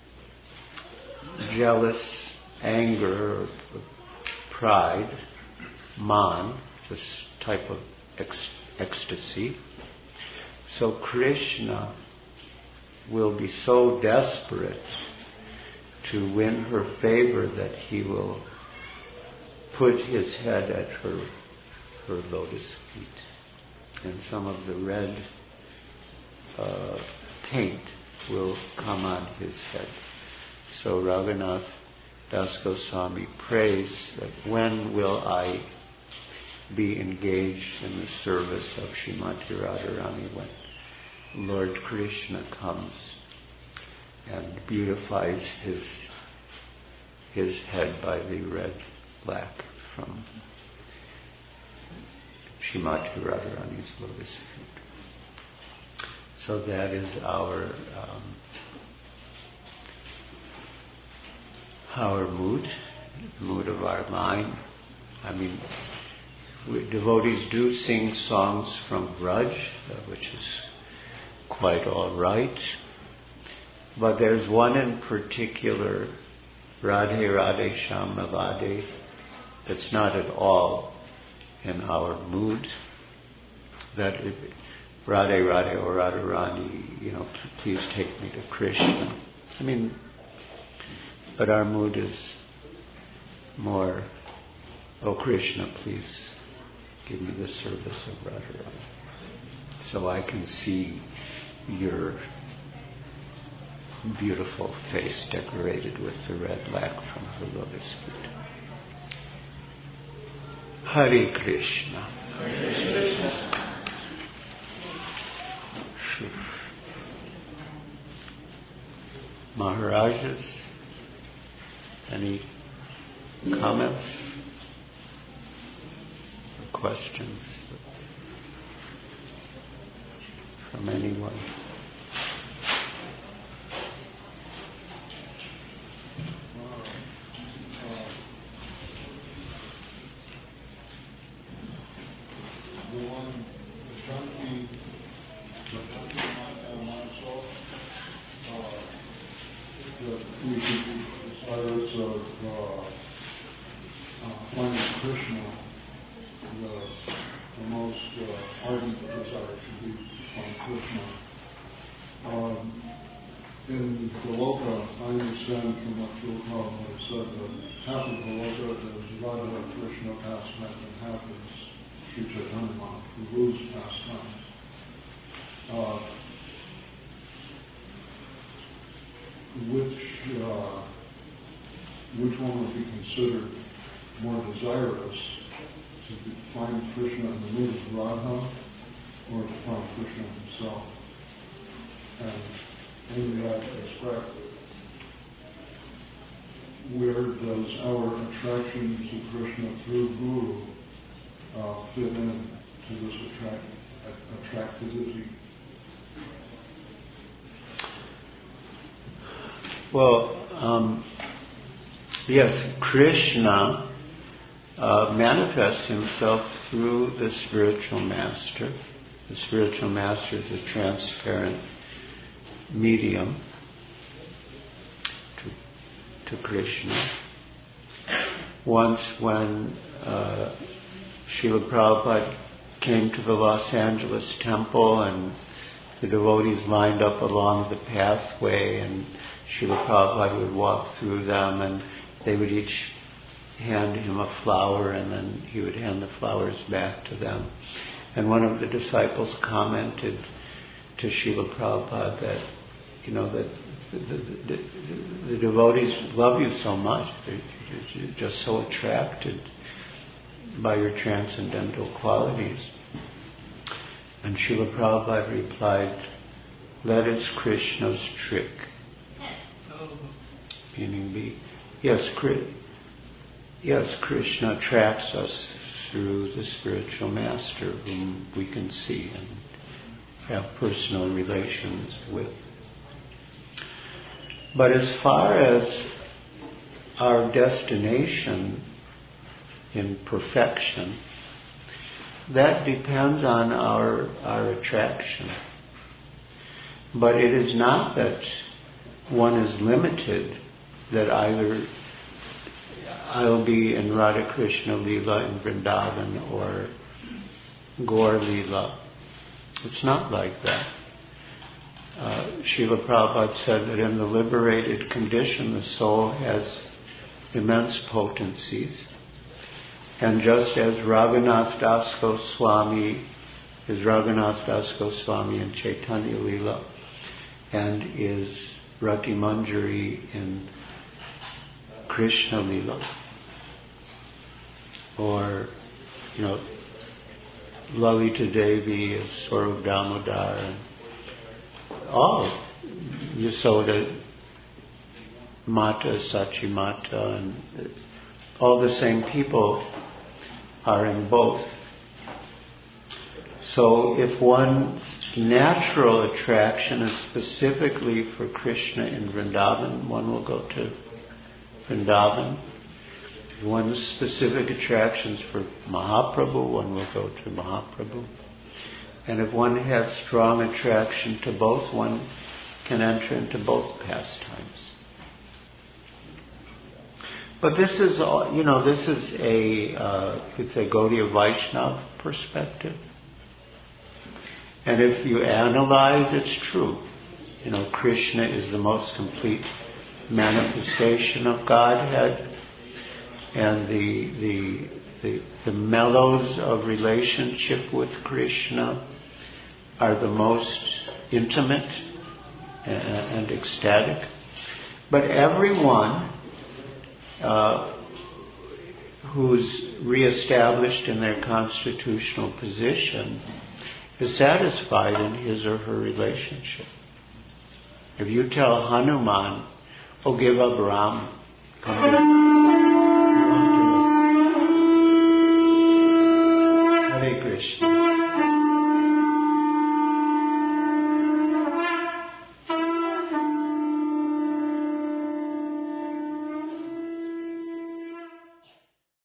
jealous anger, or pride, man, it's a type of ex- ecstasy. So Krishna will be so desperate to win her favor that he will put his head at her her lotus feet, and some of the red uh, paint will come on his head. So Raghunath Das Goswami prays that when will I be engaged in the service of Srimati Radharani, when Lord Krishna comes and beautifies his his head by the red lac from Srimati Radharani's lotus feet. So that is our um, our mood, the mood of our mind. I mean, we, devotees do sing songs from Braj, uh, which is quite all right. But there's one in particular, Radhe Radhe Shamavade, that's not at all in our mood. That it, Radhe Radhe or Radharani, you know, please take me to Krishna. I mean, but our mood is more. Oh Krishna, please give me the service of Radharani, so I can see your beautiful face decorated with the red lac from her lotus feet. Hare Krishna. Hare Krishna. Maharajas, any comments or questions from anyone? Well, um, yes, Krishna uh, manifests himself through the spiritual master. The spiritual master is a transparent medium to, to Krishna. Once when uh, Srila Prabhupada came to the Los Angeles temple and the devotees lined up along the pathway, and Srila Prabhupada would walk through them and they would each hand him a flower and then he would hand the flowers back to them. And one of the disciples commented to Srila Prabhupada that, you know, that the, the, the, the devotees love you so much. They're just so attracted by your transcendental qualities. And Srila Prabhupada replied, that is Krishna's trick. Meaning, be, yes, yes, Krishna attracts us through the spiritual master whom we can see and have personal relations with. But as far as our destination in perfection, that depends on our, our attraction. But it is not that one is limited, that either I'll be in Radha Krishna Leela in Vrindavan or Gaur Leela. It's not like that. Uh, Srila Prabhupada said that in the liberated condition the soul has immense potencies. And just as Raghunath Das Goswami is Raghunath Das Goswami in Chaitanya Leela and is Rati Manjari in Krishna Leela, or, you know, Lalita Devi is Swarup Damodar, and all Yasoda Mata, Sachi Mata, and all the same people are in both. So if one's natural attraction is specifically for Krishna in Vrindavan, one will go to Vrindavan. If one's specific attractions for Mahaprabhu, one will go to Mahaprabhu. And if one has strong attraction to both, one can enter into both pastimes. But this is, all, you know, this is a, uh, you could say, Gaudiya Vaishnava perspective. And if you analyze, it's true. You know, Krishna is the most complete manifestation of Godhead. and the, the, the, the mellows of relationship with Krishna are the most intimate and, and ecstatic. But everyone uh, who's reestablished in their constitutional position is satisfied in his or her relationship. If you tell Hanuman, oh, give up Ram, come to